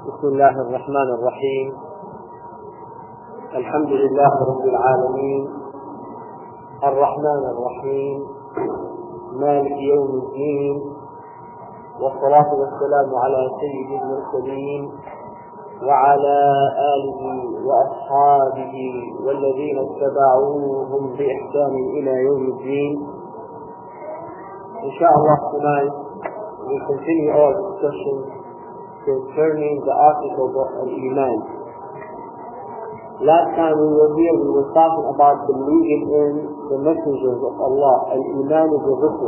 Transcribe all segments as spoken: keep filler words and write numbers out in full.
بسم الله الرحمن الرحيم. الحمد لله رب العالمين، الرحمن الرحيم، مالك يوم الدين، والصلاة والسلام على سيد المرسلين وعلى آله وأصحابه والذين اتبعوهم بإحسان إلى يوم الدين. Inshallah, tonight we continue our discussion concerning the articles of Al-Iman. Last time we were here, we were talking about believing in the messengers of Allah, Al-Iman of the Rusul.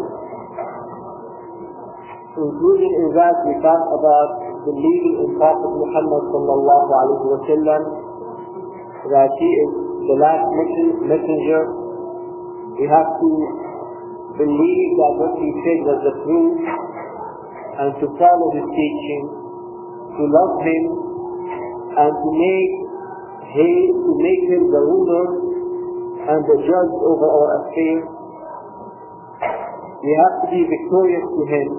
Including in that, we talked about believing in Prophet Muhammad sallallahu alayhi wa sallam, that he is the last messenger. We have to believe that what he said was the truth, and to follow his teaching, to love him, and to make him, to make him the ruler and the judge over our affairs. We have to be victorious to him.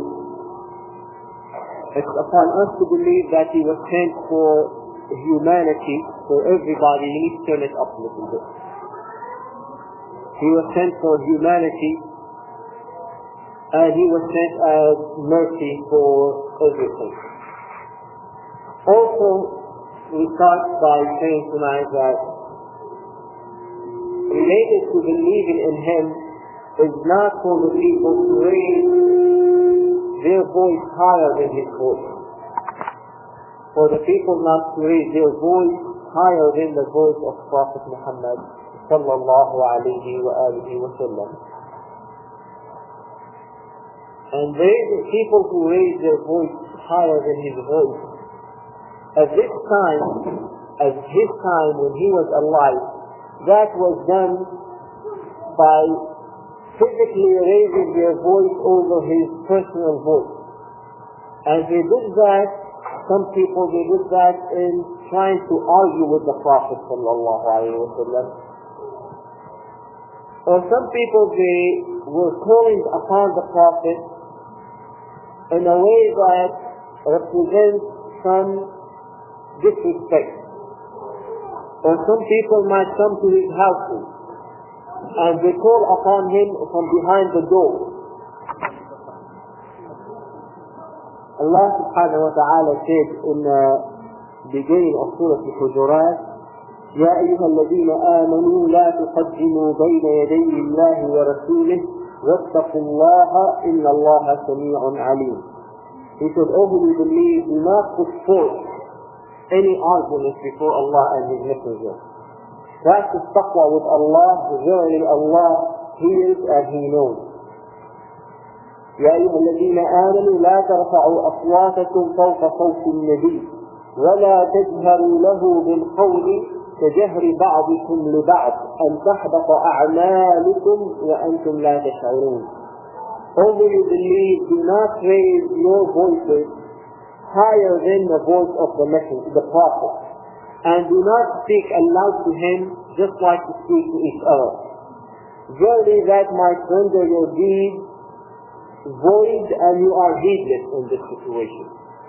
It's upon us to believe that he was sent for humanity, for everybody. You need to turn it up a little bit. He was sent for humanity, and he was sent as mercy for everything. Also, we start by saying tonight that related to believing in him is not for the people to raise their voice higher than his voice. For the people not to raise their voice higher than the voice of Prophet Muhammad sallallahu alayhi wa alihi wa sallam. And there are people who raise their voice higher than his voice. At this time, at his time when he was alive, that was done by physically raising their voice over his personal voice. And they did that, some people they did that in trying to argue with the Prophet sallallahu alaihi wasallam. Or some people they were calling upon the Prophet in a way that represents some disrespect. Or some people might come to his houses and they call upon him from behind the door. Allah subhanahu wa ta'ala said in the beginning of Surah Al-Hujurat, يا أيها الذين آمنوا لا تقدموا بين يدي الله ورسوله واتقوا الله إن الله سميع عليم. He said, oh, who believe, do not put forth any argument before Allah and His Messenger. That's the taqwa with Allah. Verily Allah hears and He knows. يا أيها الذين آمنوا لا ترفعوا أصواتكم فوق صوت النبي ولا تجهروا له بالقول كجهر بعضكم لبعض أن تحبط أعمالكم وأنتم لا تشعرون. Only you believe, do not raise your voices higher than the voice of the messenger, the Prophet, and do not speak aloud to him just like you speak to each other. Verily that might render your deeds void and you are heedless in this situation.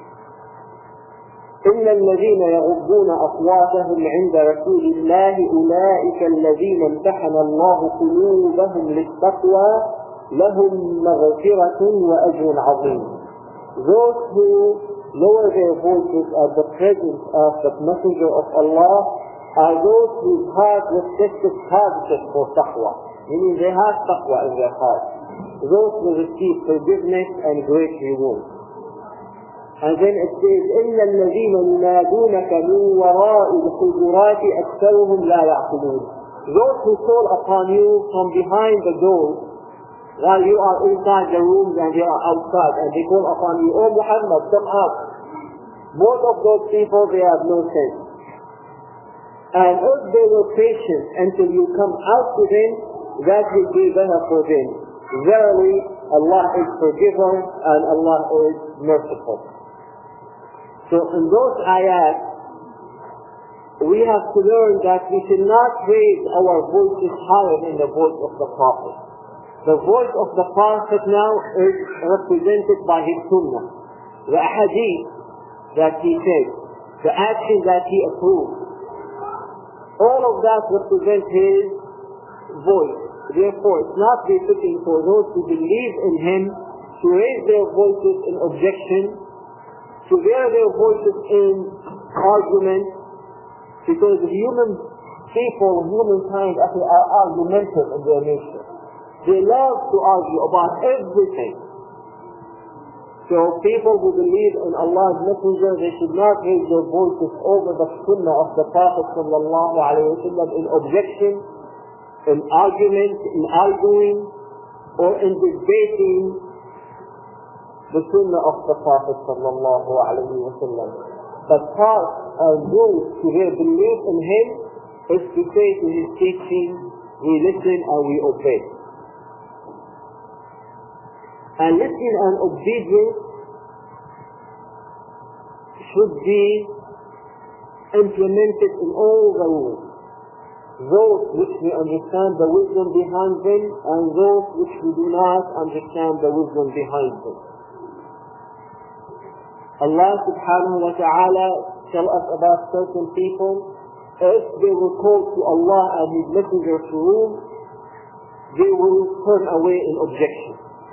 إن الذين يغضون أصواتهم عند رسول الله أولئك الذين امتحن الله قلوبهم للتقوى لهم مغفرة وأجر عظيم. Those who lower their voices at the presence of the Messenger of Allah are those whose heart was tested positive for taqwa, meaning they have taqwa in their heart. Those will receive forgiveness and great reward. And then it says, إن الذين ينادونك من وراء الحجرات أكثرهم لا يعقلون. Those who call upon you from behind the door while you are inside the rooms and they are outside, and they call upon you, oh Muhammad, come out. Most of those people, they have no sense. And if they were patient until you come out to them, that will be better for them. Verily, Allah is forgiver and Allah is merciful. So in those ayat, we have to learn that we should not raise our voices higher than the voice of the Prophet. The voice of the Prophet now is represented by his sunnah, the hadith that he said. the actions that he approves. All of that represents his voice. Therefore, it's not befitting for those who believe in him to raise their voices in objection, to raise their voices in argument, because human people, humankind actually are argumentative in their nature. They love to argue about everything. So people who believe in Allah's Messenger, they should not raise their voices over the sunnah of the Prophet sallallahu alayhi wa sallam in objection, in argument, in arguing, or in debating the sunnah of the Prophet sallallahu alayhi wa sallam. But part of those to their belief in him is to say to his teaching, we listen and we obey. And listening and obedience should be implemented in all the rules. Those which we understand the wisdom behind them, and those which we do not understand the wisdom behind them. Allah subhanahu wa ta'ala tell us about certain people, if they were called to Allah and His Messenger to rule, they will turn away in objection.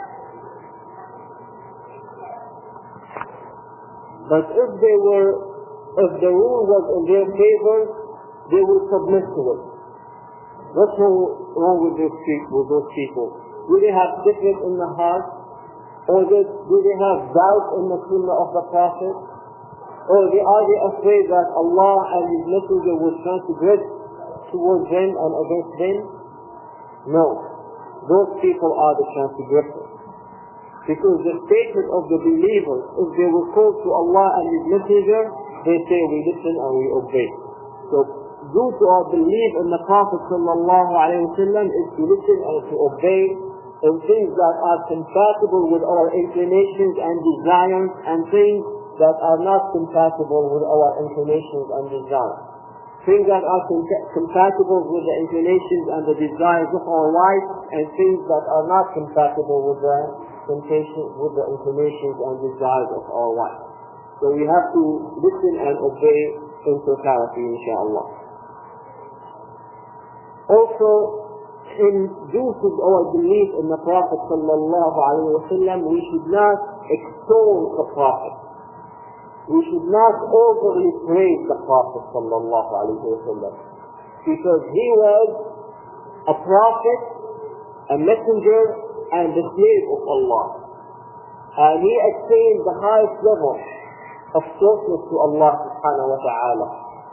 But if they were, if the rule was in their favor, they will submit to it. What's wrong with those people? With those people? Do they have sickness in the heart? Or do they have doubt in the sunnah of the Prophet? Or are they afraid that Allah and His Messenger will transgress towards them and against them? No. Those people are the transgressors. Because the statement of the believers, if they were called to Allah and His Messenger, they say we listen and we obey. So due to our belief in the Prophet sallallahu alayhi wa sallam is to listen and to obey in things that are compatible with our inclinations and desires, and things that are not compatible with our inclinations and desires. Things that are com compatible with the inclinations and the desires of our wives, and things that are not compatible with the with the inclinations and desires of our wives. So we have to listen and obey in totality, inshaAllah. Also, in due to our belief in the Prophet sallallahu alayhi wa sallam, we should not extol the Prophet. We should not overly praise the Prophet sallallahu alayhi wa sallam, because he was a prophet, a messenger, and the slave of Allah. And he attained the highest level of closeness to Allah subhanahu wa ta'ala.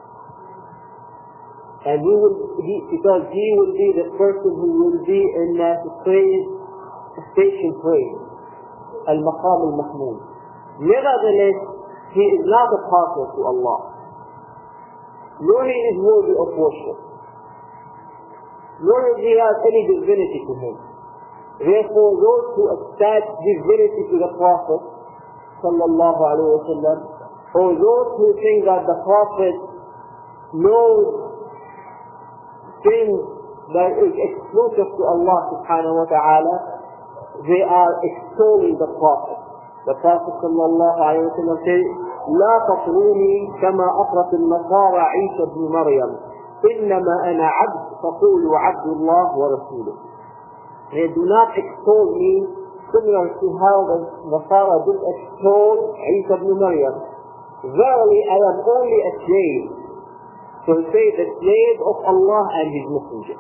And he will, he, because he will be the person who will be in that praise, station praise, al-maqam al-mahmoud. Nevertheless, he is not a partner to Allah, nor he is worthy of worship, nor does he have any divinity to him. Therefore, those who attach divinity to the Prophet sallallahu alayhi wa sallam, or those who think that the Prophet knows things that is exclusive to Allah subhanahu wa ta'ala, they are extolling the Prophet. The Prophet sallallahu alayhi wa sallam says, لا تطروني كما أطرت النصارى عيسى بن مريم إنما أنا عبد فقولوا عبد الله ورسوله. They do not extol me similar to how the Nasara did extol Isa ibn Maryam. Verily, I am only a slave. So say the slave of Allah and His Messenger.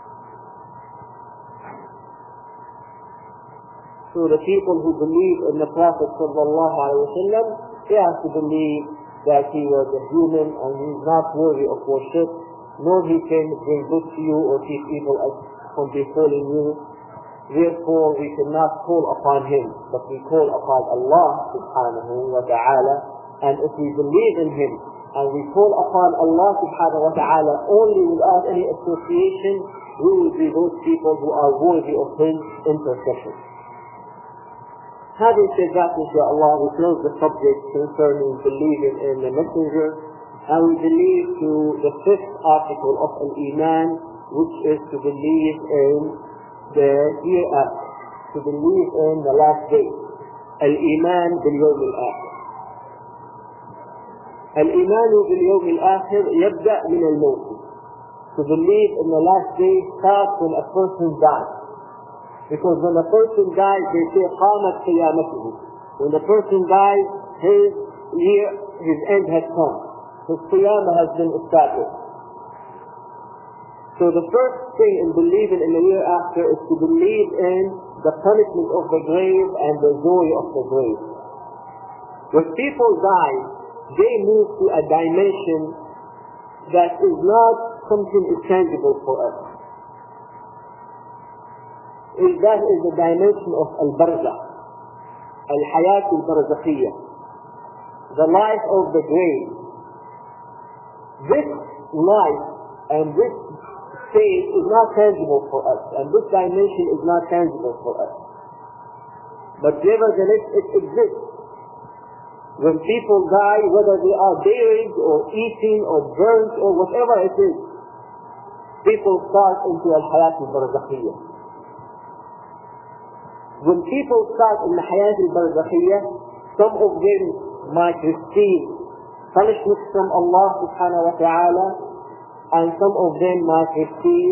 So the people who believe in the Prophet sallallahu alaihi wasallam, they have to believe that he was a human and he is not worthy of worship, nor he can bring good to you or keep evil from befalling you. Therefore, we cannot call upon him, but we call upon Allah subhanahu wa ta'ala. And if we believe in him, and we call upon Allah subhanahu wa ta'ala only without any association, we will be those people who are worthy of his intercession. Having said that, inshaAllah, we close the subject concerning believing in the Messenger, and we believe to the fifth article of Al-Iman, which is to believe in the hereafter, to believe in the last day. Al-Iman bil-Yawm al-Akhir. الإيمان باليوم الآخر يبدأ من الموت. To believe in the last day starts when a person dies. Because when a person dies, they say قامت قيامته. When the person dies, his year, his end has come. His qiyamah has been established. So the first thing in believing in the year after is to believe in the punishment of the grave and the joy of the grave. When people die, they move to a dimension that is not something intangible for us. That is the dimension of al-barzakh, al-hayat al-barzakhiyya, the life of the grave. This life and this state is not tangible for us, and this dimension is not tangible for us. But nevertheless, it exists. When people die, whether they are buried or eaten or burnt or whatever it is, people start into al-hayat al-barzakhiyya. When people start in the hayat al-barzakhiyya, some of them might receive punishment from Allah subhanahu wa ta'ala, and some of them might receive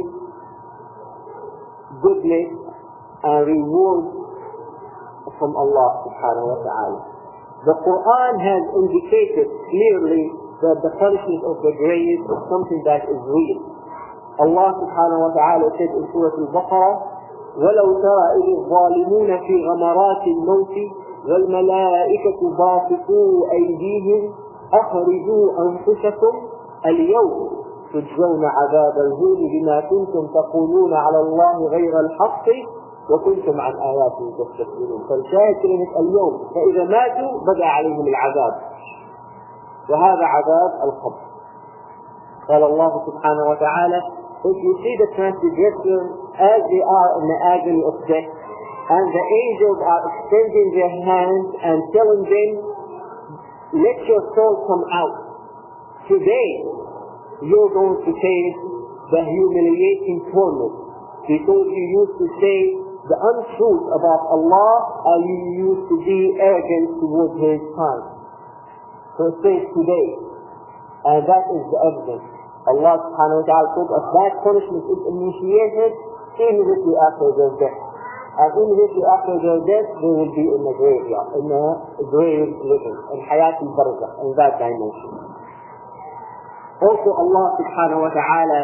goodness and reward from Allah subhanahu wa ta'ala. The Quran has indicated clearly that the punishment of the grave is something that is real. Allah subhanahu wa ta'ala said in Surah Al-Baqarah, وَلَوْ تَرَى إِذِ الظَّالِمُونَ فِي غَمَرَاتِ الْمَوْتِ وَالْمَلَائِكَةُ بَاسِطُو أَيْدِيهِمْ أَخْرِجُوا أَنفُسَكُمْ الْيَوْمَ تُجْزَوْنَ عَذَابَ الْهُونِ بِمَا كُنتُمْ تَقُولُونَ عَلَى اللَّهِ غَيْرَ الْحَقِّ وكنتم عن آياته تستكبرون. فالشاهد كلمة اليوم، فإذا ماتوا بدأ عليهم العذاب، وهذا عذاب القبر. قال الله سبحانه وتعالى, if you see the transgressor as they are in the agony of death, and the angels are extending their hands and telling them, let your soul come out. Today, you're going to face the humiliating torment, because you used to say the untruth about Allah, or you used to be arrogant towards His Son. So it says today, and that is the evidence. Allah subhanahu wa ta'ala told us that punishment is initiated immediately after their death. And immediately after their death, they will be in the graveyard, in the grave living, in hayat al-barzakh, in that dimension. Also Allah subhanahu wa ta'ala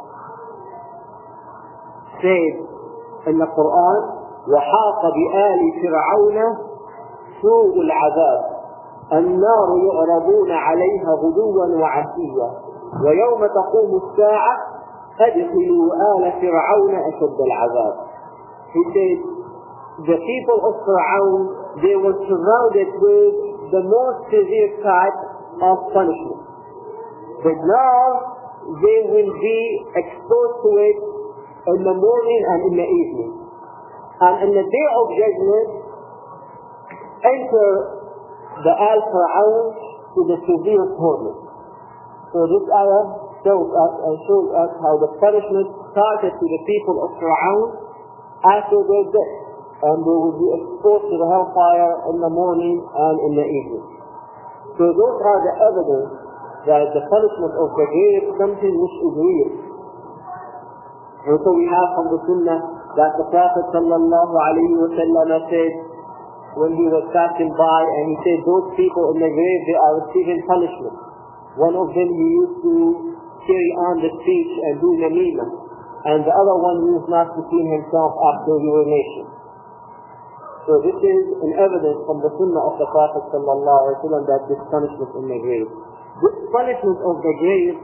said in the Quran, وَحَاقَ بِآلِ فِرْعَوْنَ سُوءُ الْعَذَابِ النَّارُ يُعْرَضُونَ عَلَيْهَا غُدُوًّا وَعَشِيًّا وَيَوْمَ تَقُومُ السَّاعَةُ أَدْخِلُوا آلَ فِرْعَوْنَ أَشَدَّ الْعَذَابِ. He said, the people of Fir'aun, they were surrounded with the most severe type of punishment. But now they will be exposed to it in the morning and in the evening. And in the day of judgment, enter the Al-Fir'aun to the severe torment. So this ayah shows us and shows us how the punishment started to the people of Fir'aun after their death. And they will be exposed to the hellfire in the morning and in the evening. So those are the evidence that the punishment of the grave is something which is real. And so we have from the Sunnah that the Prophet sallallahu alayhi wa sallam said, when he was passing by, and he said, those people in the grave, they are receiving punishment. One of them he used to carry on the speech and do namimah, and the other one used not to clean himself after urination. So this is an evidence from the Sunnah of the Prophet sallallahu alayhi wa sallam that this punishment in the grave. This punishment of the grave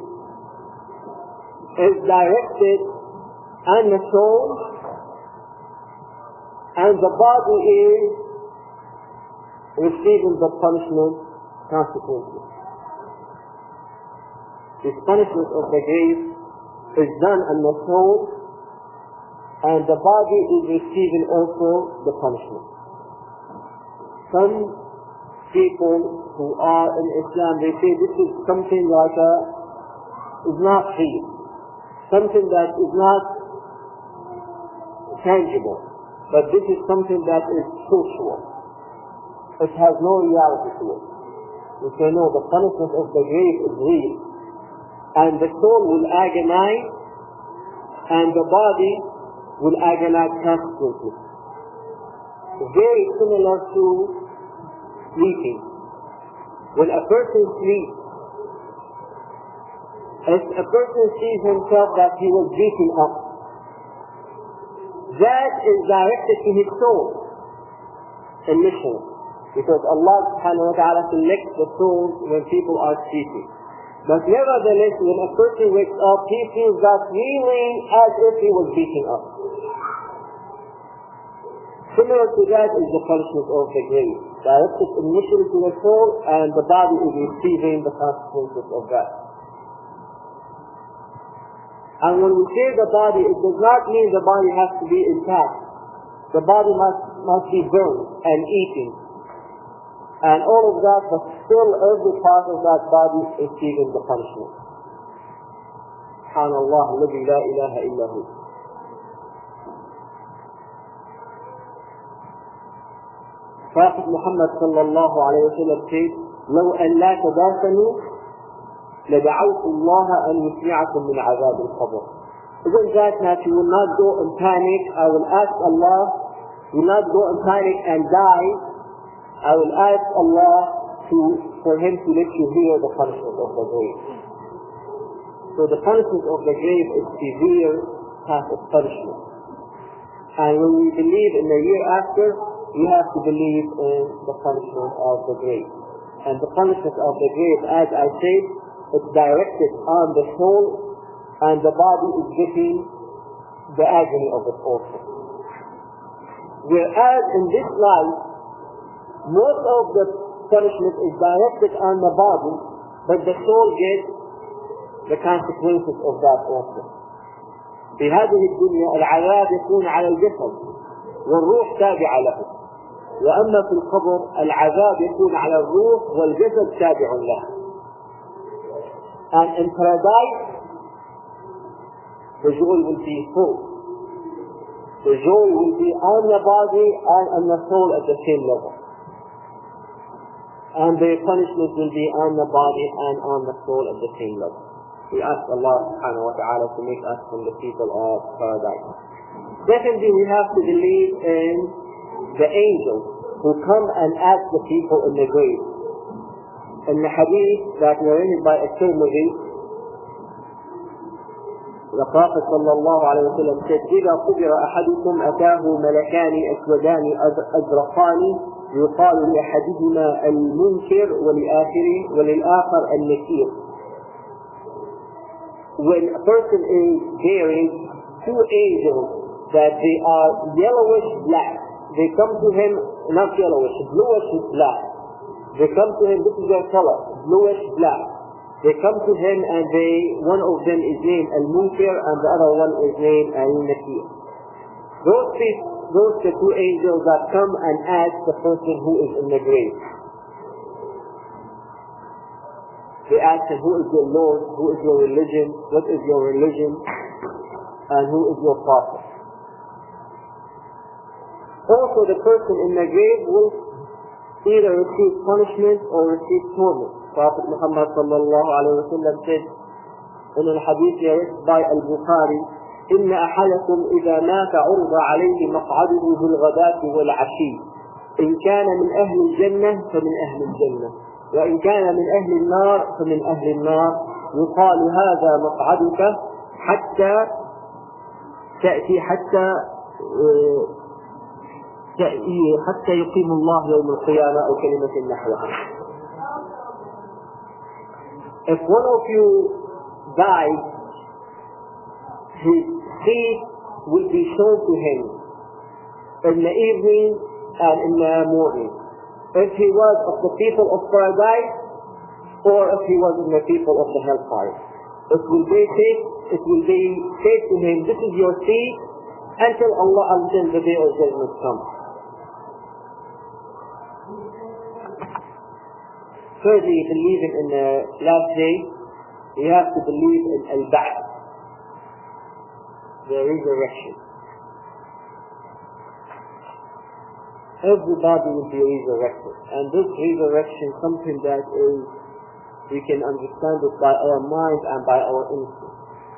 is directed on the soul, and the body is receiving the punishment consequently. This punishment of the grave is done on the soul, and the body is receiving also the punishment. Some people who are in Islam, they say this is something like a, is not real, something that is not tangible, but this is something that is spiritual. It has no reality to it. We say no, the punishment of the grave is real. And the soul will agonize and the body will agonize consequently. Very similar to sleeping. When a person sleeps, if a person sees himself that he was beaten up, that is directed to his soul initially, because Allah subhanahu wa ta'ala selects the souls when people are sleeping. But nevertheless, when a person wakes up, he feels that really as if he was beaten up. Similar to that is the punishment of the grave, directed initially to the soul, and the body is receiving the consequences of that. And when we say the body, it does not mean the body has to be intact. The body must, must be burned and eaten. And all of that, but still every part of that body is receiving the punishment. SubhanAllah, الذي لا إله إلا هو. Prophet Muhammad sallallahu alayhi wa sallam said, لو أن لا تدافنوا لدعوت الله أن يسمعكم من عذاب القبر. Isn't that that you will not go in panic? I will ask Allah, you will not go in panic and die. I will ask Allah to, for Him to let you hear the punishment of the grave. So the punishment of the grave is severe type of punishment. And when we believe in the year after, we have to believe in the punishment of the grave. And the punishment of the grave, as I said, it's directed on the soul, and the body is getting the agony of it also. Whereas in this life, most of the punishment is directed on the body, but the soul gets the consequences of that also. في هذه الدنيا العذاب يكون على الجسد والروح تابعة له، وأما في القبر العذاب يكون على الروح والجسد تابع له. And in paradise, the joy will be full. The joy will be on the body and on the soul at the same level. And the punishment will be on the body and on the soul at the same level. We ask Allah subhanahu wa ta'ala to make us from the people of paradise. Secondly, we have to believe in the angels who come and ask the people in the grave. In the hadith that narrated by At-Tirmidhi, the Prophet sallallahu alayhi wa sallam said, إِذَا قُبِرَ أَحَدُكُمْ أَتَاهُ مَلَكَانِ أَسْوَدَانِ أَزْرَقَانِ يُقَالُ لِأَحَدِهِمَا الْمُنْكِرُ وَلِلْآخَرِ النَّكِيرُ. When a person is bearing two angels that they are yellowish black, they come to him, not yellowish, bluish black. They come to him, this is their color, bluish black. They come to him and they, one of them is named Al-Munkir and the other one is named Al-Nakir. Those people, those the two angels that come and ask the person who is in the grave. They ask him, who is your Lord, who is your religion, what is your religion, and who is your prophet. Also the person in the grave will either receive punishment or receive torment. Prophet Muhammad sallallahu alayhi wa sallam said in the hadith narrated by Al-Bukhari, إِنَّ أَحَدَكُمْ إِذَا مَاتَ عُرْضَ عَلَيْهِ مَقْعَدُهُ بِالْغَدَاةِ وَالْعَشِيِّ إِنْ كَانَ مِنْ أَهْلِ الْجَنَّةِ فَمِنْ أَهْلِ الْجَنَّةِ وإن كان من أهل النار فمن أهل النار يقال هذا مقعدك حتى تأتي حتى تأتي حتى يقيم الله يوم القيامة أو كلمة نحوها. If one of you dies, his seat will be shown to him in the evening and in the morning. If he was of the people of paradise, or if he was in the people of the hellfire. It will be said, it will be said to him, this is your seat until Allah, until the day of judgment comes. Thirdly, believing in the last day, you have to believe in al-Ba'th, the resurrection. everybody will be resurrected. And this resurrection is something that is, we can understand it by our mind and by our instinct.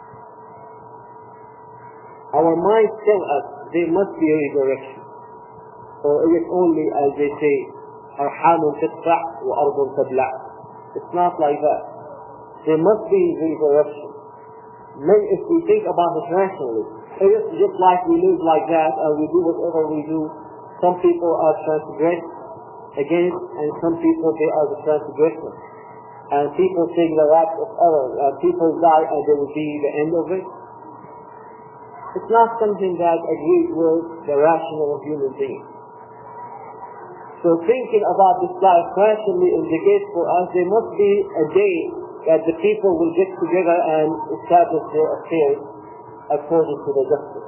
Our minds tell us there must be a resurrection. Or it is only, as they say, أرحام تدفع وأرض تبلع. It's not like that. There must be resurrection. Then if we think about it rationally, it is just like we live like that and we do whatever we do. Some people are transgressed against, and some people, they are the transgressors. And people take the wrath of others, and people die and they will be the end of it. It's not something that agrees with the rational human being. So thinking about this life rationally indicates for us there must be a day that the people will get together and establish their affairs according to the justice.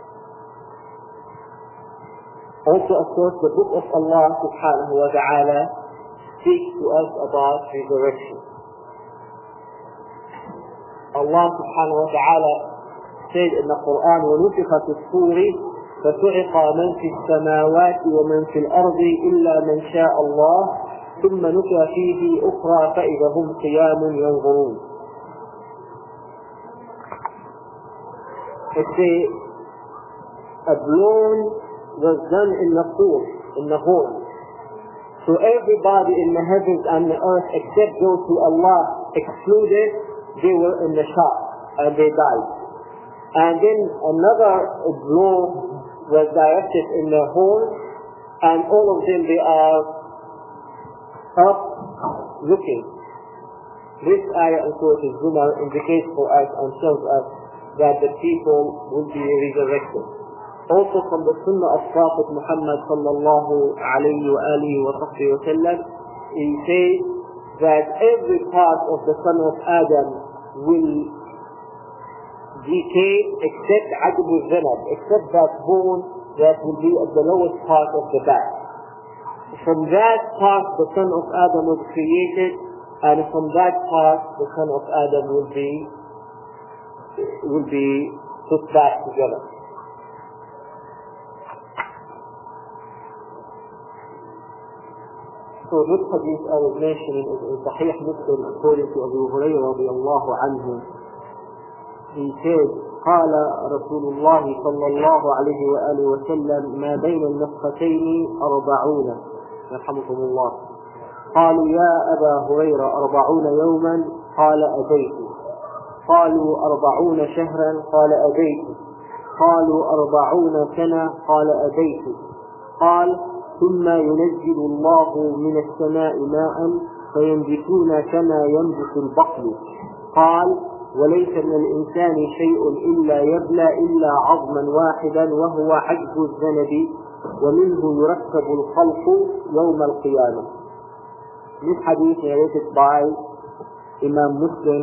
Also, of course, the book of Allah subhanahu wa ta'ala speaks to us about resurrection. Allah subhanahu wa ta'ala said in the Quran, وَنُفِخَ فِي الصُّورِ فَصُعِقَ مَنْ فِي السَّمَاوَاتِ وَمَنْ فِي الْأَرْضِ إِلَّا مَنْ شَاءَ اللَّهُ ثُمَّ نُفِخَ فِيهِ أُخْرَى فَإِذَا هُمْ قِيَامٌ يَنْظُرُونَ. It's a, a blown was done in the four, in the horn. So everybody in the heavens and the earth except those who Allah excluded, they were in the shock and they died. And then another blow was directed in the horn, and all of them they are up looking. This ayah in Surah Al-Zumar indicates for us and shows us that the people will be resurrected. Also from the Sunnah of Prophet Muhammad sallallahu alayhi wa alihi wa sahbihi wa sallam, he says that every part of the son of Adam will decay except Ajab al-Zanab, except that bone that will be at the lowest part of the back. From that part the son of Adam was created, and from that part the son of Adam will be will be put back together. So this hadith I was mentioning is in Sahih Muslim according to Abu Hurairah radiyallahu anhu. He said, قال رسول الله صلى الله عليه وآله وسلم ما بين النفختين أربعون يرحمكم الله. قالوا يا أبا هريرة أربعون يوما؟ قال أبيت. قالوا أربعون شهرا؟ قال أبيت. قالوا أربعون سنة؟ قال أبيت. قال ثم ينزل الله من السماء ماء فينبتون كما ينبت البقل. قال وليس من الإنسان شيء إلا يبلى إلا عظما واحدا وهو عجز الذنب ومنه يركب الخلق يوم القيامة. This hadith narrated by Imam Muslim.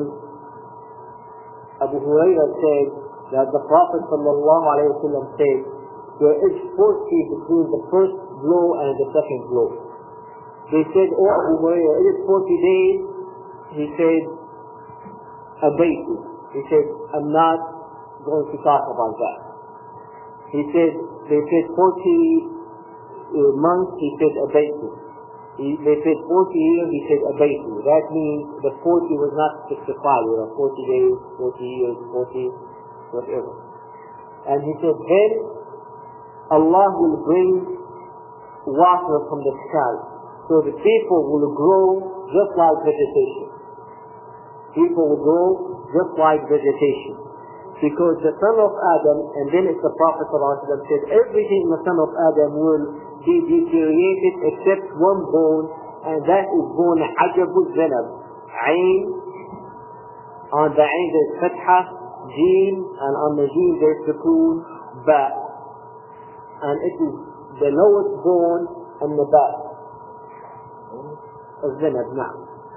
Abu Hurairah said that the Prophet sallallahu alayhi wa sallam said there is forty between the first blow and the second blow. They said, oh Abu Hurairah, it is forty days. He said, Abaytu. He said, I'm not going to talk about that. He said, they said forty uh, months, he said Abaytu. He, they said forty years, he said Abaytu. That means the forty was not specified, you know, forty days, forty years, forty, whatever. And he said, then Allah will bring water from the sky. So the people will grow just like vegetation. People will grow just like vegetation. Because the son of Adam, and then it's the Prophet ﷺ said, everything in the son of Adam will be deteriorated except one bone, and that is bone Ajab al-Zanab. Ain, on the Ain there's Fatha, Jeen, and on the Jeen there's Sukoon, Ba. And it is the lowest bone on the back of Zanab now.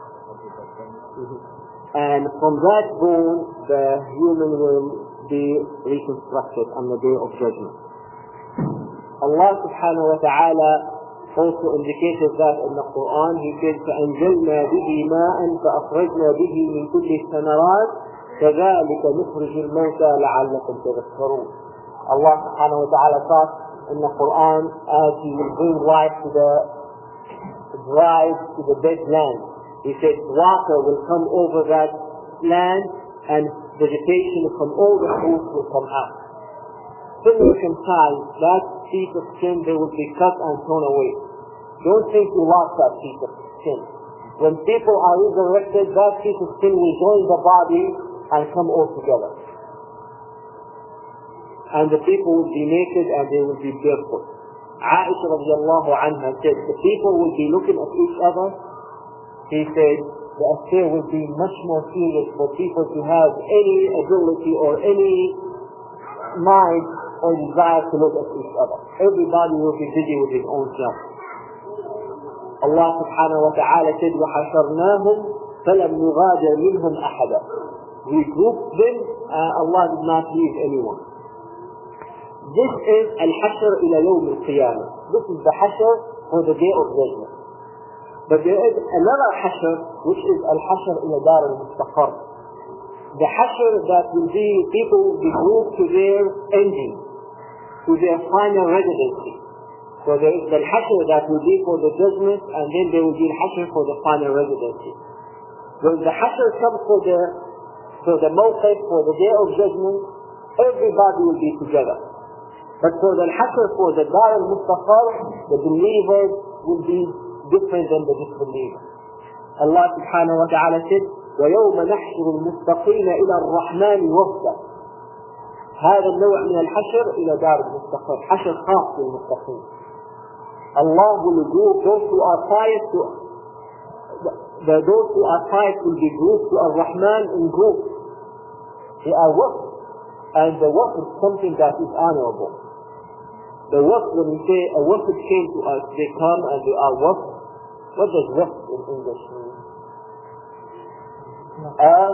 And from that bone the human will be reconstructed on the day of judgment. Allah subhanahu wa ta'ala also indicated that in the Quran. He said, فَأَنْزَلْنَا بِهِ مَاءً فَأَخْرَجْنَا بِهِ مِنْ كُلِّ الثَّمَرَاتِ كَذَلِكَ نُخْرِجُ الْمَوْتَى لَعَلَّكُمْ تَذَكَّرُونَ. Allah subhanahu wa ta'ala taught in the Quran as He will bring life to the dry, to the dead land. He said water will come over that land and vegetation from all the fruits will come out. Similar in time, that piece of skin they will be cut and thrown away. Don't think you lost that piece of skin. When people are resurrected, that piece of skin will join the body and come all together. And the people will be naked and they will be barefoot. Aisha radiallahu anha said, the people will be looking at each other. He said, the affair will be much more serious for people to have any ability or any mind or desire to look at each other. Everybody will be busy with his own self. Allah subhanahu wa ta'ala said, وَحَشَرْنَاهُمْ فَلَمْ نُغَادِرْ مِنْهُمْ أَحَدًا. We grouped them and Allah did not leave anyone. This is al-hashr ila yawm al-qiyamah. This is the hashr for the day of judgment. But there is another hashr which is al-hashr ila dar al-mustaqar. The hashr that will be, people will be grouped to their ending, to their final residency. So there is the hashr that will be for the judgment, and then there will be al-hashr for the final residency. When the hashr comes for the for the mawqif, for the day of judgment, everybody will be together. But for the hashr, for the dar al-mustaqar, the believers will be different than the disbelievers. Allah subhanahu wa ta'ala said, وَيَوْمَ نَحْشُرُ الْمُتَّقِينَ إِلَى الرَّحْمَنِ وَفْدًا. هذا النوع من الحشر إلى دار المستقر. حشر خاص للمتقين. Allah will group those who are pious to the, those who are pious will be grouped to Ar-Rahman in groups. They are wafd, and the wafd is something that is honorable. The wafd, when we say a wafd came to us, they come and they are wafd. What does wafd in English mean? Uh,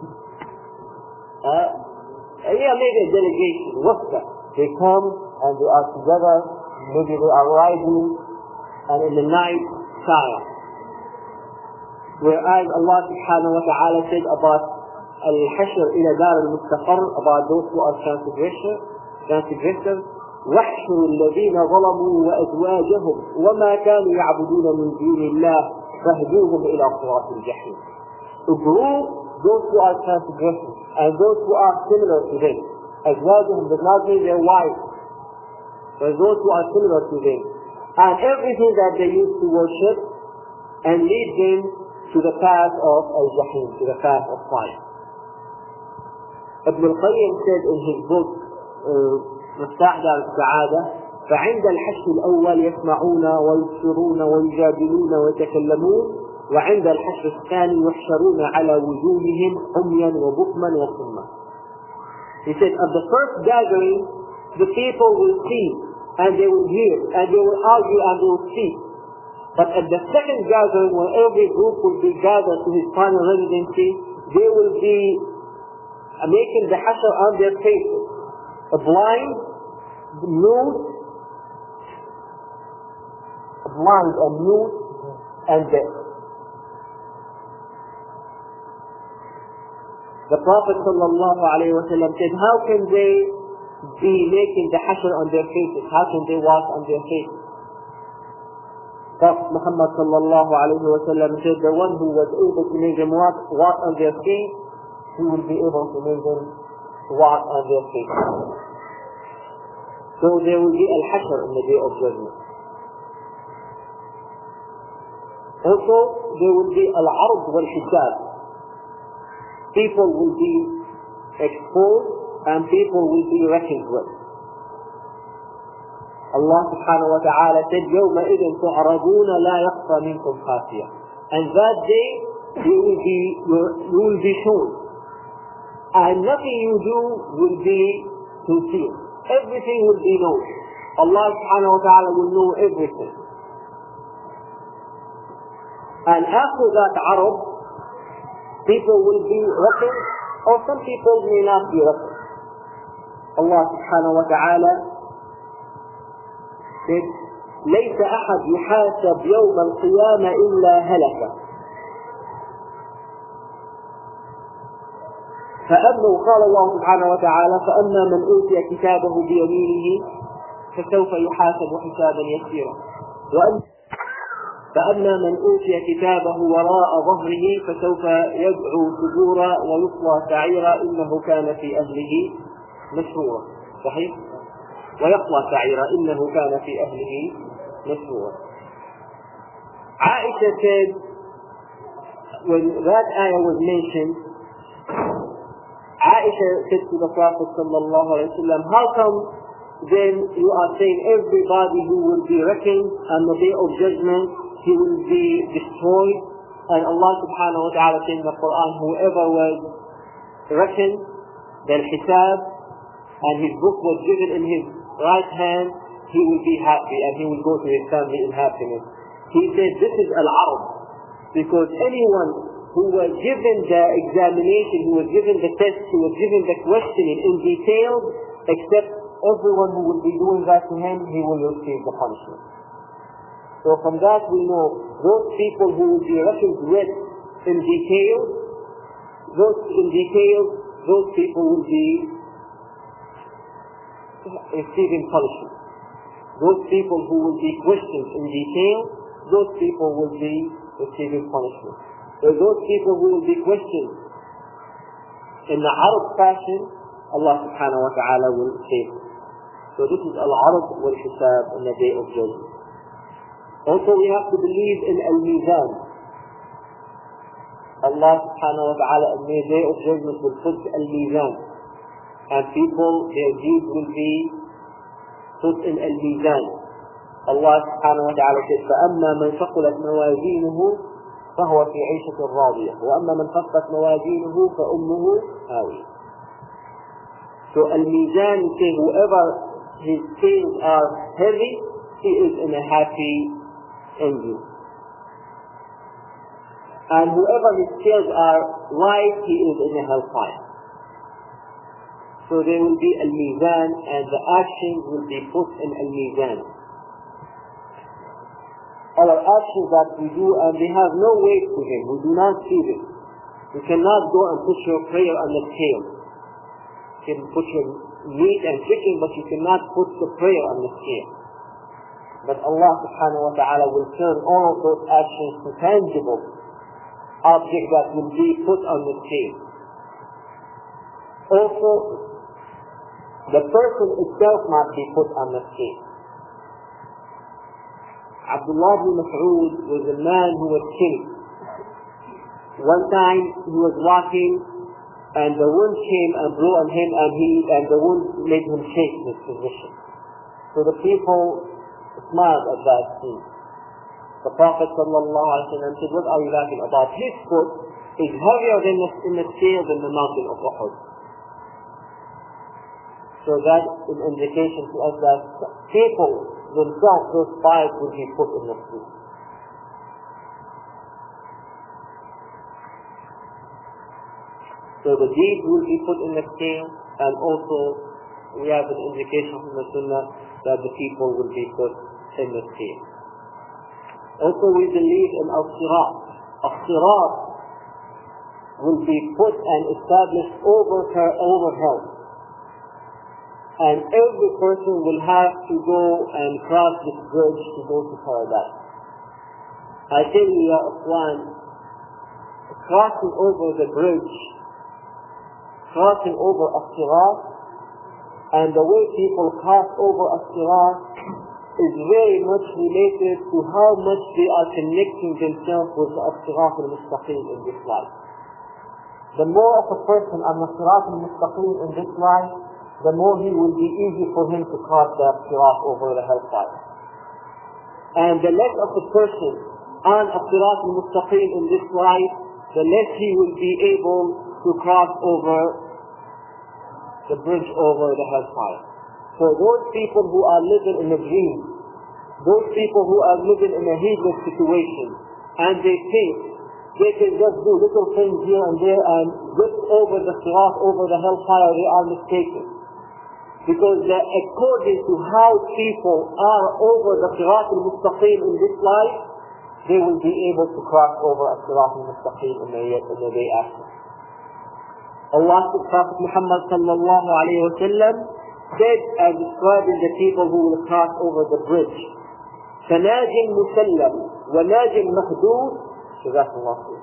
uh, yeah, maybe a delegation, wafd. They come and they are together. Maybe they are rising and in the night sky. Whereas Allah subhanahu wa ta'ala said about al-hashr ila dar al-mustaqar, about those who are transgressors, transgressors, وَاحْشُرُوا الَّذِينَ ظَلَمُوا وَأَزْوَاجَهُمْ وَمَا كَانُوا يَعْبُدُونَ مِنْ دُونِ اللَّهِ فَاهْدُوهُمْ إِلَى صِرَاطِ الْجَحِيمِ. To group those who are transgressors and those who are similar to them. أزواجهم does not mean their wives. For those who are similar to them, and everything that they used to worship, and lead them to the path of al-Jahim, to the path of fire. Ibn al-Qayyim said in his book, مفتاح دار السعادة, فعند الحشر الأول يسمعون ويبصرون ويجادلون ويتكلمون, وعند الحشر الثاني يحشرون على وجوههم عميا وبكما وصما. He said, at the first gathering, the people will see, and they will hear, and they will argue, and they will speak. But at the second gathering, when every group will be gathered to his final residency, they will be making the hashr on their faces, blind, mute, blind and mute, and deaf. The Prophet sallallahu alayhi wa sallam said, how can they be making the hashr on their faces? How can they walk on their faces? Prophet Muhammad sallallahu alayhi wa sallam said, the one who was able to make them walk, walk on their feet, he will be able to make them walk on their feet. So there will be al-hashr in the day of judgment. Also, there will be al-ard wal-hisab. People will be exposed and people will be reckoned with. Allah subhanahu wa ta'ala said, يَوْمَئِذٍ تُعْرَضُونَ لَا يَخْفَى مِنْكُمْ خَافِيَةٌ. And that day, you will be, you will be shown. And nothing you do will be concealed. Everything will be known. Allah subhanahu wa ta'ala will know everything. And after that Arab, people will be reckoned, or some people may not be reckoned. Allah subhanahu wa ta'ala said, ليس أحد يحاسب يوم القيامة إلا هلك. فأما قال الله سبحانه وتعالى فأما من أوتي كتابه بيمينه فسوف يحاسب حسابا يسيرا. فأما من أوتي كتابه وراء ظهره فسوف يدعو ثبورا ويصلى سعيرا إنه كان في أهله مسرورا. صحيح؟ ويصلى سعيرا إنه كان في أهله مسرورا. Aisha said, when that ayah was mentioned, Aisha said to the Prophet sallallahu alaihi wasallam, how come then you are saying everybody who will be reckoned on the day of judgment, he will be destroyed? And Allah subhanahu wa ta'ala said in the Quran, whoever was reckoned, then hisab, and his book was given in his right hand, he will be happy and he will go to his family in happiness. He said this is al-arab, because anyone who was given the examination, who was given the test, who was given the questioning in detail, except everyone who will be doing that to him, he will receive the punishment. So from that we know those people who will be reckoned with in detail, those in detail, those people will be receiving punishment. Those people who will be questioned in detail, those people will be receiving punishment. So those people who will be questioned in the Arab fashion, Allah subhanahu wa ta'ala will save them. So this is al-Arab wal-Hisab in the day of judgment. Also we have to believe in al-Mizan. Allah subhanahu wa ta'ala in the day of judgment will put al-Mizan. And people, their deeds will be put in al-Mizan. Allah subhanahu wa ta'ala says, فَأَمَّا مَنْ ثَقُلَتْ مَوَازِينُهُ فَهُوَ فِي عِيشَةٍ رَاضِيَةٍ وَأَمَّا مَنْ خَفَّتْ مَوَازِينُهُ فَأُمُّهُ هَاوِيَةٌ. So al-Mizan says whoever his scales are heavy, he is in a happy ending. And whoever his scales are light, he is in a hellfire. So there will be al-Mizan, and the actions will be put in al-Mizan. Our actions that we do, and they have no weight to them. We do not see them. You cannot go and put your prayer on the scale. You can put your meat and chicken, but you cannot put the prayer on the scale. But Allah subhanahu wa ta'ala will turn all of those actions to tangible objects that will be put on the scale. Also, the person itself must be put on the scale. Abdullah ibn Mas'ud was a man who was killed. One time he was walking and the wind came and blew on him, and he and the wind made him shake his position. So the people smiled at that scene. The Prophet sallallahu alaihi wasallam said, what are you laughing about? His foot is heavier than the, in the scale than the mountain of Uhud. So that is an indication to us that people themselves, those five, will be put in the sea. So the deeds will be put in the scale, and also we have an indication from the Sunnah that the people will be put in the scale. Also we believe in al-Sirat. Al-Sirat will be put and established over, over hell. And every person will have to go and cross this bridge to go to paradise. I tell you, Ya Ikhwan, crossing over the bridge, crossing over As-Sirat, and the way people cross over As-Sirat is very much related to how much they are connecting themselves with the As-Sirat al-Mustaqim in this life. The more of a person on the As-Sirat al-Mustaqim in this life, the more he will be easy for him to cross the As-Sirat over the hellfire. And the less of a person on As-Sirat al-Mustaqim in this life, the less he will be able to cross over the bridge over the hellfire. So those people who are living in a dream, those people who are living in a heedless situation, and they think they can just do little things here and there and get over the sirat, over the hellfire, they are mistaken. Because according to how people are over the sirat al-mustaqim in this life, they will be able to cross over a sirat al-mustaqim in the, in the day after. Allah, Prophet Muhammad sallallahu alayhi wa sallam said as describing the people who will cross over the bridge, فَنَاجٍ مُسَلَّمٍ وَنَاجٍ مَخْدُودٍ. جزاك الله خير.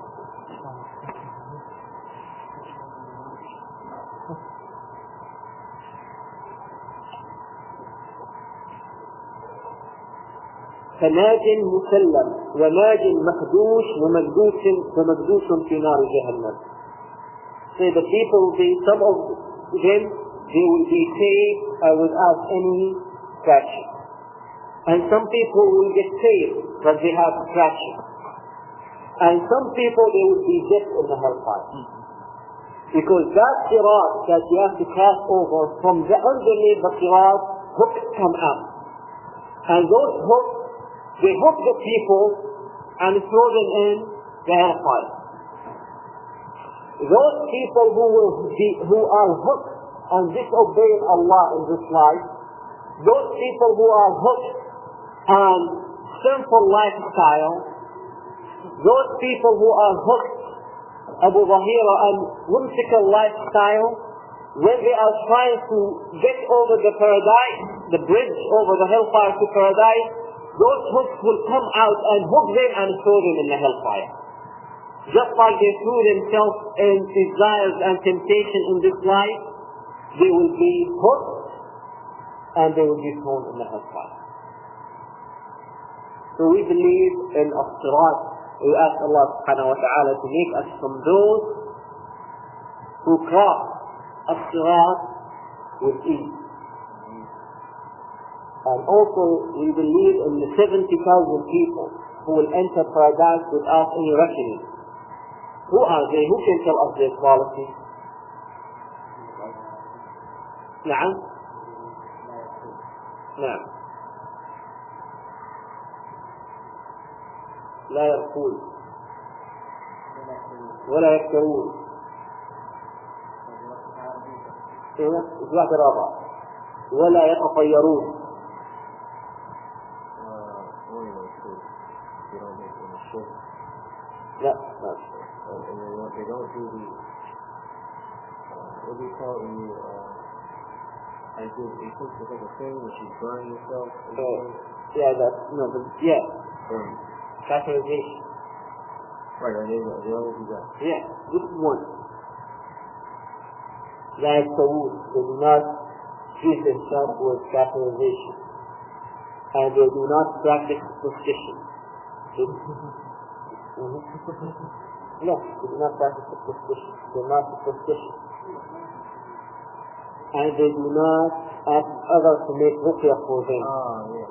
فناج مسلم وناج مخدوش ومكدوس ومكدوس في نار جهنم. So the people will be, some of them, they will be saved uh, without any scratching. And some people will get saved but they have scratching. And some people, they will be dipped in the hellfire. Because that sirat that you have to cross over, from the underneath the sirat, hooks come out. And those hooks, they hook the people and throw them in the hellfire. Those people who will be, who are hooked on disobeying Allah in this life, those people who are hooked on sinful lifestyle, those people who are hooked, Abu Zahira, on whimsical lifestyle, when they are trying to get over the paradise, the bridge over the hellfire to paradise, those hooks will come out and hook them and throw them in the hellfire. Just like they threw themselves in desires and temptation in this life, they will be hooked and they will be thrown in the hellfire. So we believe in as-sirat. We ask Allah subhanahu wa ta'ala to make us from those who cross as-sirat with ease. And also we believe in the seventy thousand people who will enter paradise without any reckoning. Who are they? Who can tell us their quality? نعم نعم لا يرقون ولا يكترون. واحد رابع ولا يتطيرون. لا لا. They don't do the, uh, what do you call it when you, uh, I did, you put the like a thing when you burn yourself? Uh, yeah, that's, no, but, yeah. Burn. Catheterization. Right, right, they, they always do that. Yeah, this is one. لا يستوون. They do not treat themselves with catheterization. And they do not practice superstition. Mm-hmm. No, they do not practice superstition. They are not superstitious. And they do not ask others to make ruqya for them. Ah, yeah.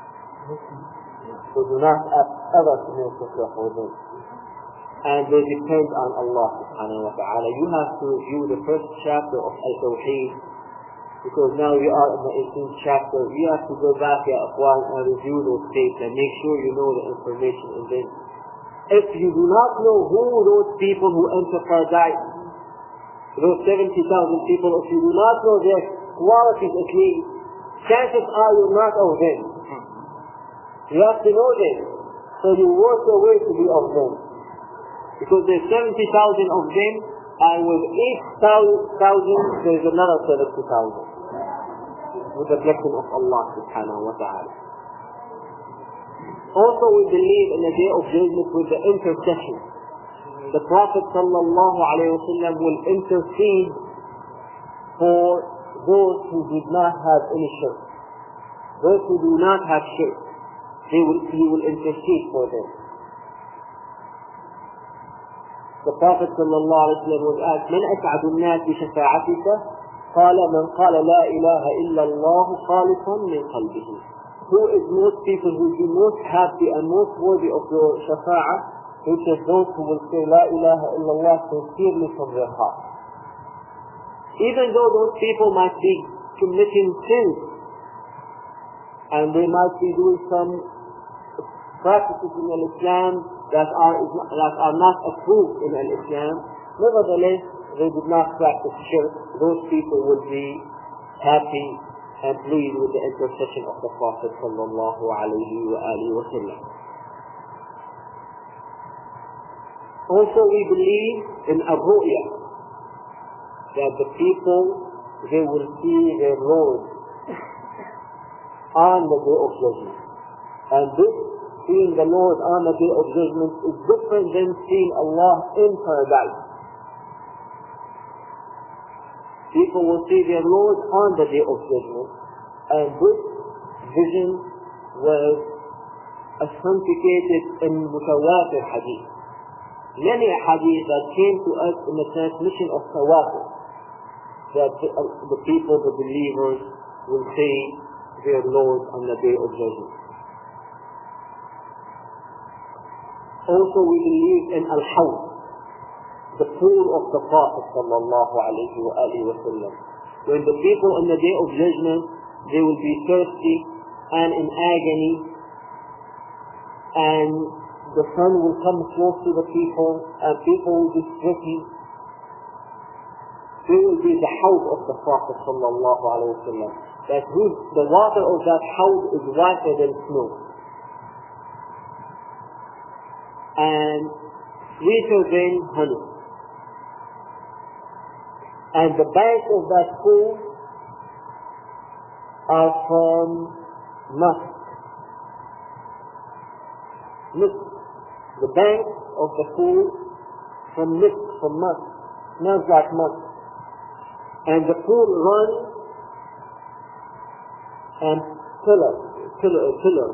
They do not ask others to make ruqya for them. And they depend on Allah subhanahu wa ta'ala. You have to review the first chapter of Al-Tawheed, because now we are in the eighteenth chapter. You have to go back, ya akhwan, and review those tapes and make sure you know the information in them. If you do not know who those people who enter paradise, those seventy thousand people, if you do not know their qualities at least, chances are you're not of them. You have to know them, so you work your way to be of them. Because there's seventy thousand of them, and with each thousand, there's another seventy thousand. With the blessing of Allah subhanahu wa ta'ala. Also we believe in the day of judgment with the intercession. The Prophet sallallahu alayhi wa sallam will intercede for those who did not have any shirk. Those who do not have shirk, they will, he will intercede for them. The Prophet sallallahu alayhi wa sallam was asked, من أسعد الناس بشفاعتك؟ قال من قال لا إله إلا الله خالصا من قلبه. Who is most people who be most happy and most worthy of your shafa'ah? Which is those who will say La ilaha illallah sincerely from their heart. Even though those people might be committing sins and they might be doing some practices in Islam that are, that are not approved in Islam, nevertheless they did not practice shirk. Those people will be happy and pleased with the intercession of the Prophet sallallahu alayhi wa alihi wa sallam. Also we believe in ar-ru'ya, that the people they will see their Lord on the Day of Judgment. And this seeing the Lord on the Day of Judgment is different than seeing Allah in paradise. People will see their Lord on the Day of Judgment, and this vision was authenticated in mutawatir hadith. Many hadith that came to us in the transmission of tawatir, that the, uh, the people, the believers, will see their Lord on the Day of Judgment. Also, we believe in Al-Hawd, the pool of the Prophet sallallahu alayhi wa alihi wa sallam. When the people on the Day of Judgment, they will be thirsty and in agony, and the sun will come close to the people, and people will be sweaty. There will be the Hawd of the Prophet sallallahu alayhi wa sallam. That his, the water of that Hawd is whiter than snow, and sweeter than honey. And the banks of that pool are from musk. Musk. The banks of the pool from musk, from musk. Smells like musk. And the pool runs and pillar, pillar, pillar.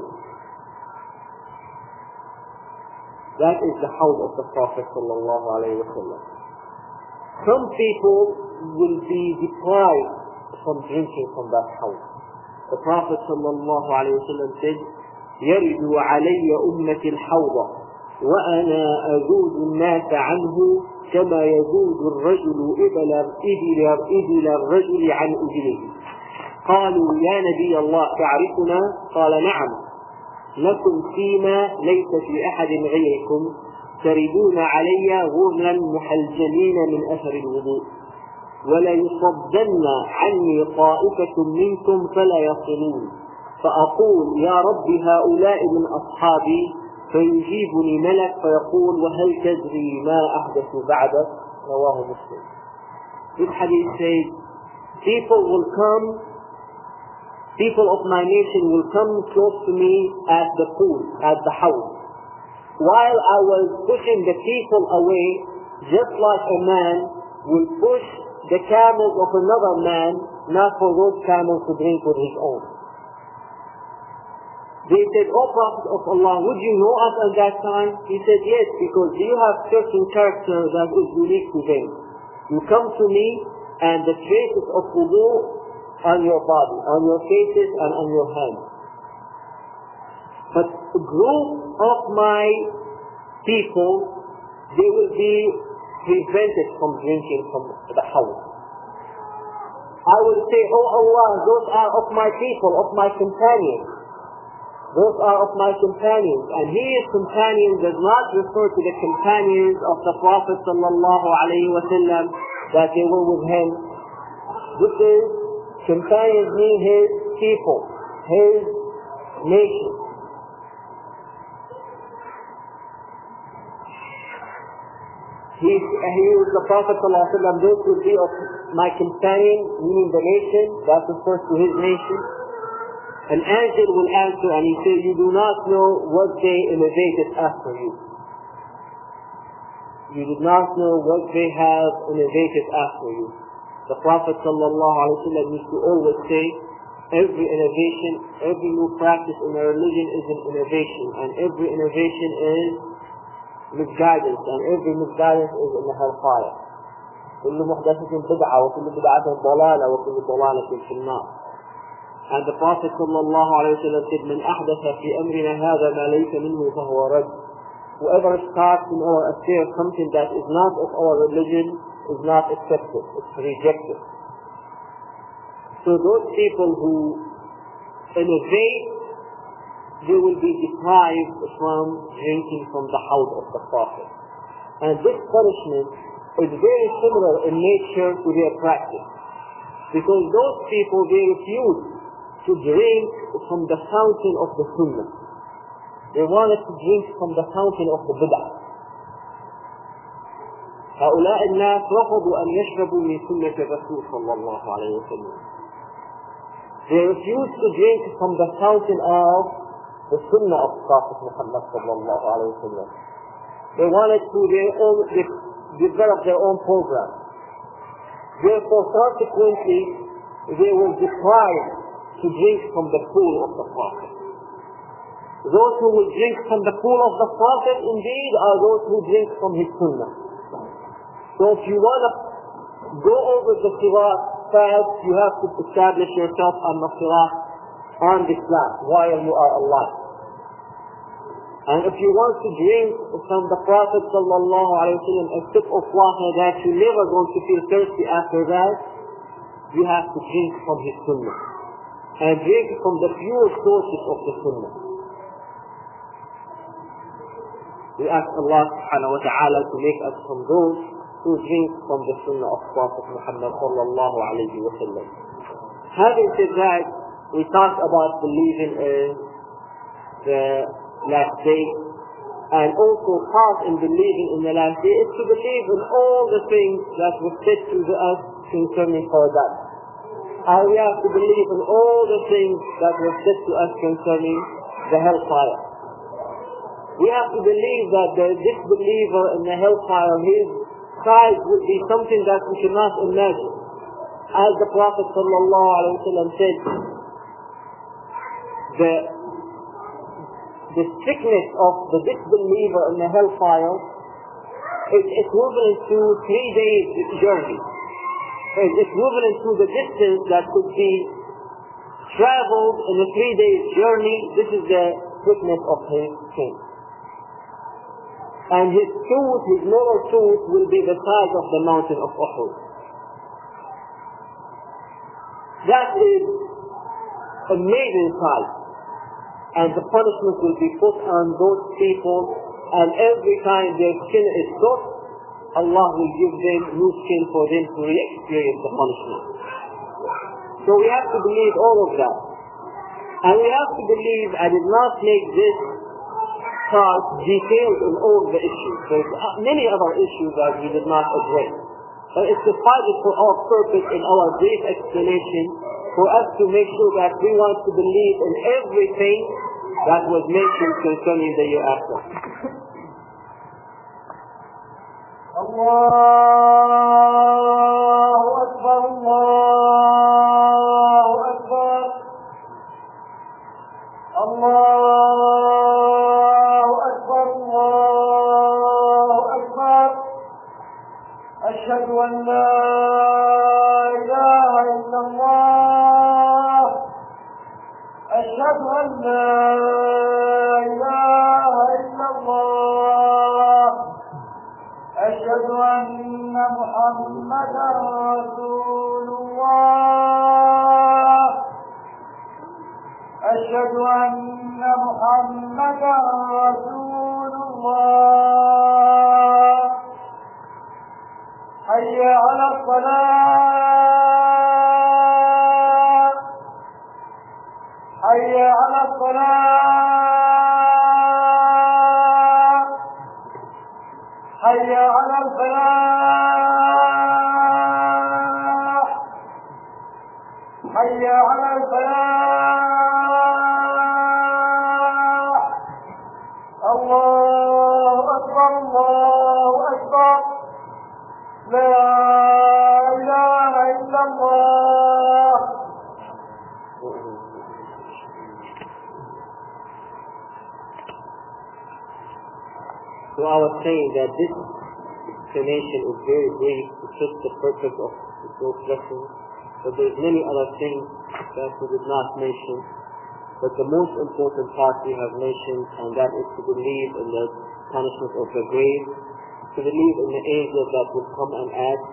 That is the Hawd of the Prophet sallallahu alayhi wa sallam. Some people will be deprived from drinking from that Hawd. The Prophet sallallahu alayhi wa sallam said, يَرِدُ عَلَيَّ أُمَّةِ الْحَوْضَ وَأَنَا أَذُودُ النَّاسَ عَنْهُ كَمَا يَذُودُ الرَّجُلُ إِبِلَ الرَّجُلِ عَنْ إِبِلِهِ. قالوا يا نبي الله تعرفنا؟ قال نعم، لكم فيما ليس في أحد غيركم، تردون علي غرلا محلجمين من أثر الوضوء، ولا يصدن عني طائفة منكم فلا يصلون، فأقول يا رب هؤلاء من أصحابي، فيجيبني ملك فيقول وهل تدري ما أحدث بعدك؟ رواه مسلم. This hadith says, people will come, people of my nation will come close to me at the pool, at the house, while I was pushing the people away, just like a man will push the camels of another man, not for those camels to drink with his own. They said, O Prophet of Allah, would you know us at that time? He said, yes, because you have certain character that is unique to them. You come to me and the traces of wudu on your body, on your faces and on your hands. But a group of my people, they will be prevented from drinking from the house. I will say, oh Allah, those are of my people, of my companions. Those are of my companions. And here companions does not refer to the companions of the Prophet sallallahu alayhi wa sallam that they were with him. This is, companions mean his people, his nation. He, he was the Prophet sallallahu alayhi wa sallam, those would be of my companion, meaning the nation, that refers to his nation. An angel will answer and he says, you do not know what they innovated after you. You did not know what they have innovated after you. The Prophet sallallahu alaihi wasallam used to always say, every innovation, every new practice in a religion is an innovation, and every innovation is misguidance, and every misguidance is in the hellfire. كل محدثة بدعة وكل بدعة ضلالة وكل ضلالة في النار. And the Prophet sallallahu alayhi wa sallam said, من أحدث في أمرنا هذا ما ليس منه فهو رد. Whoever starts in our affair something that is not of our religion is not accepted, it's rejected. So those people who innovate, they will be deprived from drinking from the hawd of the Prophet. And this punishment is very similar in nature to their practice. Because those people, they refuse to drink from the fountain of the Sunnah. They wanted to drink from the fountain of the Bid'ah. هؤلاء الناس رفضوا أن يشربوا من سنة الرسول صلى الله عليه وسلم. They refused to drink from the fountain of the sunnah of Prophet Muhammad صلى الله عليه وسلم. They wanted to their own, they develop their own program. Therefore, consequently, they were deprived to drink from the pool of the Prophet. Those who will drink from the pool of the Prophet indeed are those who drink from his sunnah. So if you want to go over the sirat fast, you have to establish yourself on the sirat on this land while you are alive. And if you want to drink from the Prophet sallallahu alayhi wa sallam a sip of water that you're never going to feel thirsty after that, you have to drink from his sunnah. And drink from the pure sources of the sunnah. We ask Allah subhanahu wa ta'ala to make us from those who drink from the sunnah of Prophet Muhammad sallallahu alayhi wa sallam. Having said that, we talked about believing in the last day, and also part in believing in the last day is to believe in all the things that were said to us concerning for that. And we have to believe in all the things that were said to us concerning the hellfire. We have to believe that the disbeliever in the hellfire, his size would be something that we cannot imagine. As the Prophet sallallahu alaihi wasallam said, the the thickness of the disbeliever in the hellfire is equivalent to three days journey. It's equivalent to the distance that could be traveled in a three days journey. This is the thickness of his skin. And his tooth, his lower tooth, will be the size of the mountain of Uhud. That is amazing size. And the punishment will be put on those people, and every time their skin is soft, Allah will give them new skin for them to re-experience the punishment. So we have to believe all of that. And we have to believe I did not make this part detailed in all the issues. There's many other issues that we did not address. But it's decided for our purpose in our brief explanation for us to make sure that we want to believe in everything that was mentioned concerning the year after. Allahu Akbar, Allahu Akbar, Allahu Akbar, Allahu Akbar. Ashhadu an la ilaha illallah. Ashhadu an la ilaha illallah. أشهد أن محمدا رسول الله. أشهد أن محمدا رسول الله. حي على الصلاة. حي على الصلاة. حي على الفلاح. حي على الفلاح. الله أكبر، الله أكبر. لا إله إلا الله. So I was saying that this explanation is very brief to fit the purpose of those lessons, but there's many other things that we did not mention. But the most important part we have mentioned, and that is to believe in the punishment of the grave, to believe in the angels that will come and act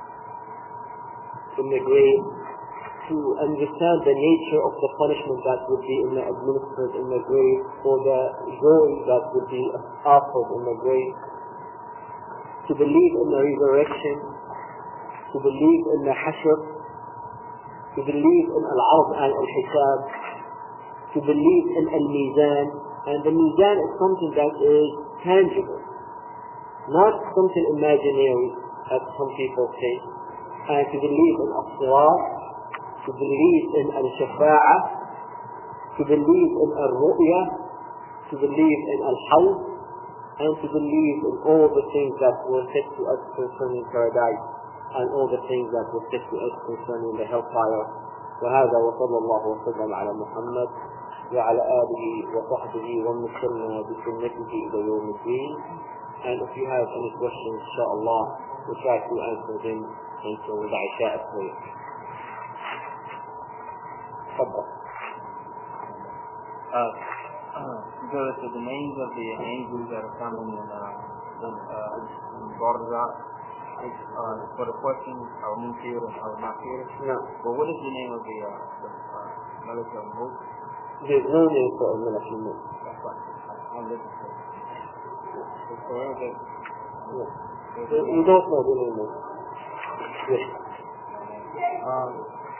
in the grave, to understand the nature of the punishment that would be in the administered in the grave, or the joy that would be offered in the grave, to believe in the resurrection, to believe in the hashr, to believe in al-'ard and al-hisab, to believe in al-mizan. And the mizan is something that is tangible. not something imaginary as some people say, and to believe in as-sirat, to believe in al-shafa'ah, to believe in al-ru'ya, to believe in al-hawd, and to believe in all the things that were said to us concerning paradise and all the things that were said to us concerning the hellfire. وهذا وصلى الله وسلم على محمد وعلى آله وصحبه ومن سن بسنته إلى يوم الدين. And if you have any questions, inshallah, we'll try to answer them until the Isha prayer. تفضل. So the names of the angels that are coming in Barza, uh, for the question, our Munkir and our Nakir. No. But what is the name of the, uh, the uh, Malak al-Mulk? There's no name for Malak al-Mulk. That's fine. I'm looking for it. So where is it? Yes. You don't know the name of it. Yes. Um,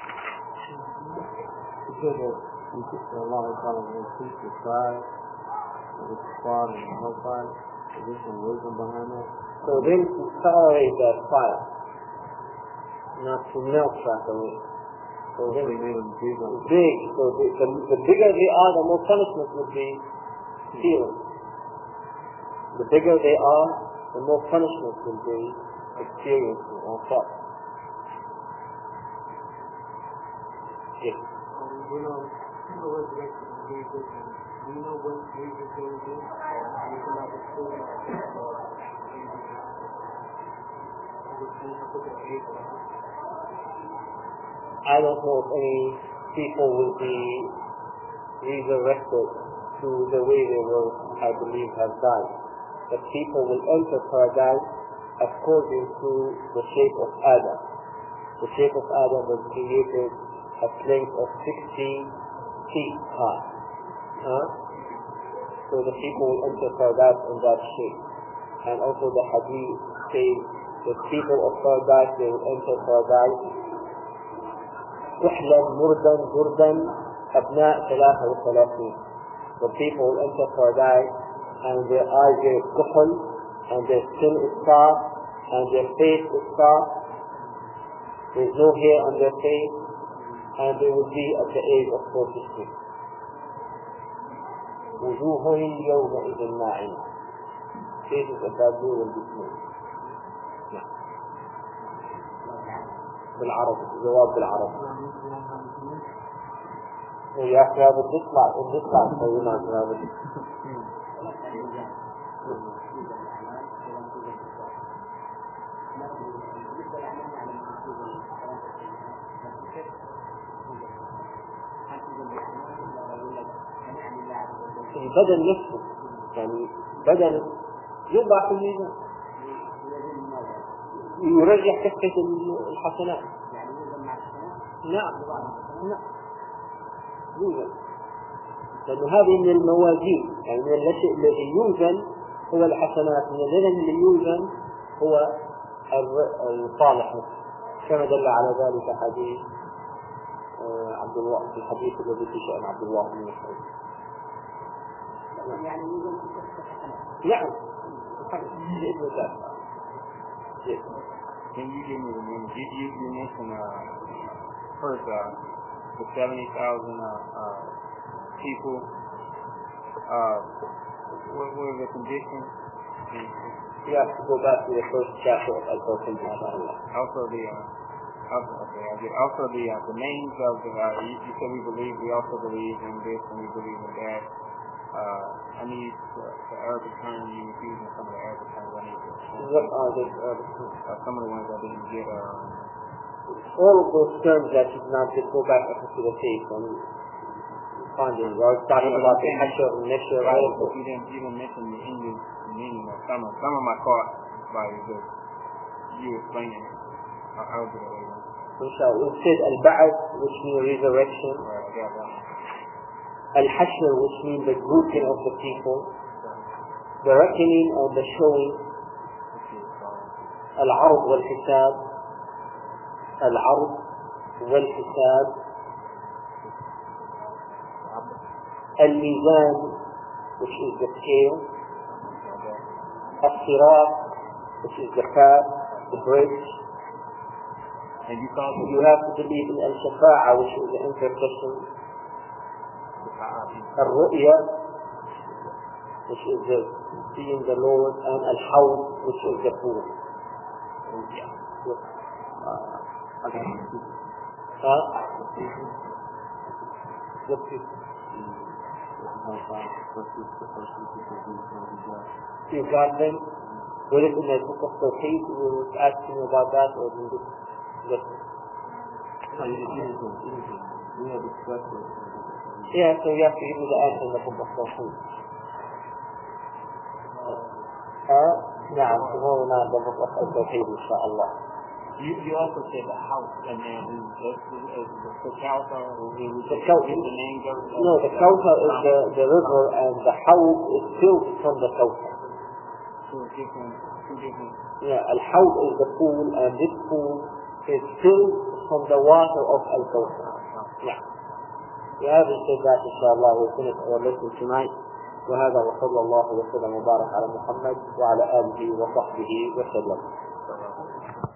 because we took a lot of time to increase the size of the spot and the hellfire. Is there some wisdom behind that? So then to tolerate that fire, not to melt right away. So then They made them big on big, so the, the, the bigger they are, the more punishment would be feared. The bigger they are, the more punishment will be experienced or felt. Yes. Um, you know, you know what's resurrection is very different. Do you know what Jesus will do? You come out of school or I don't know if any people will be resurrected to the way they were, I believe, have died. But people will enter paradise according to the shape of Adam. The shape of Adam was created at length of sixty feet high. Huh? So the people will enter paradise in that shape. And also the hadith says the people of paradise, they will enter paradise كحلا مردا جردا أبناء ثلاثة وثلاثين. The people will enter paradise and their eyes are kuhl and their skin is soft and their face is soft. There is no hair on their face and they will be at the age of forty-six. وجوه يومئذ ناعمة. Faces of that day will be smooth. بالعربي جواب بالعربي يا أخي هذا بيطلع بيطلع الحيوانات هذا البدن نفسه يعني بدن يوضع في الميزان يرجح كفة الحسنات. نعم نعم يوزن، لأنه هذه من الموازين، يعني من الشيء الذي يوزن هو الحسنات، من الذي اللي يوزن هو الصالح، كما دل على ذلك حديث عبد الله في الحديث الذي في شأن عبد الله بن مسعود. يعني يوزن في كفة الحسنات. نعم بإذن الله. Can you give me the name? Did you, you mention uh, first uh, the seventy thousand uh, uh, people? Uh, what were the conditions? You have to go back to the first chapter of Al-Qur'an. Also the uh, also, okay, I get also the uh, the names of the. Uh, you, you said we believe. We also believe in this, and we believe in that. Uh, I need the, the Arabic term you were using, some of the Arabic terms I need to. What are the Arabic terms? Uh, some of the ones I didn't get. Uh, All of those terms that you now just go back up to the tape and find them. We're talking about the Hashr and Nashr. Right, but you didn't, you didn't mention the English meaning of some of some of my caught by the you explaining it. I, I was going to Inshallah. It says Al-Ba'ath, which means resurrection. Right, I got that. Al-Hashr, which means the grouping of the people. The reckoning or the showing. Al-Ard wal-Hisab. Al-Ard wal-Hisab. Al-Mizan, which is the scale. Al-Sirat, which is the path, the bridge. And you thought that You have to believe in al-shafa'a, which is the intercession. Al-ru'ya, which is the seeing the Lord, and al-hawd, which is the pool. yeah. Uh, okay. Huh? What is You got them? What is in the book of Tawheed? We were asking you about that, or in this? this yeah, so you have to give me the answer in the book of Tawheed. Uh, نعم هنا the book of Tawheed إن شاء الله. You, you also said the house, and then the the Kauthar, The Kauthar. the names of No, the Kauthar is the, the river, and the Hawd is filled from the Kauthar. two different, two different. Yeah, al-Hawd is the pool, and this pool is filled from the water of al-Kauthar. Yeah. We haven't said that, inshallah. We'll finish our lesson tonight. وهذا وصلى الله وسلم وبارك على محمد وعلى آله وصحبه وسلم.